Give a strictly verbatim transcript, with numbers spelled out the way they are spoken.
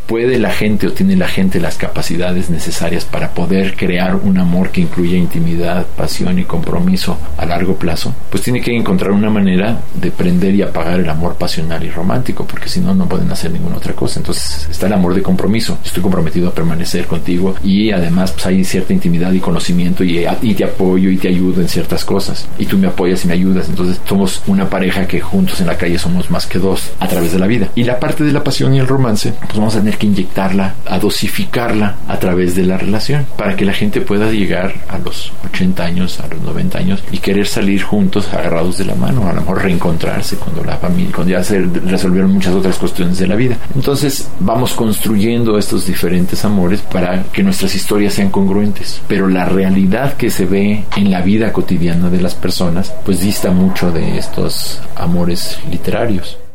¿puede la gente o tiene la gente las capacidades necesarias para poder crear un amor que incluya intimidad, pasión y compromiso a largo plazo? Pues tiene que encontrar una manera de prender y apagar el amor pasional y romántico, porque si no, no pueden hacer ninguna otra cosa. Entonces está el amor de compromiso. Estoy comprometido a permanecer contigo y además pues, hay cierta intimidad y conocimiento y, y te apoyo y te ayudo en ciertas cosas y tú me apoyas y me ayudas. Entonces somos una pareja que juntos en la calle somos más que dos a través de la vida. Y la parte de la pasión y el romance, pues vamos a tener que inyectarla, a dosificarla a través de la relación para que la gente pueda llegar a los ochenta años, a los noventa años y querer salir juntos agarrados de la mano, a lo mejor reencontrarse cuando la familia, cuando ya se resolvieron muchas otras cuestiones de la vida. Entonces vamos construyendo estos diferentes amores para que nuestras historias sean congruentes, pero la realidad que se ve en la vida cotidiana de las personas pues dista mucho de estos amores literarios.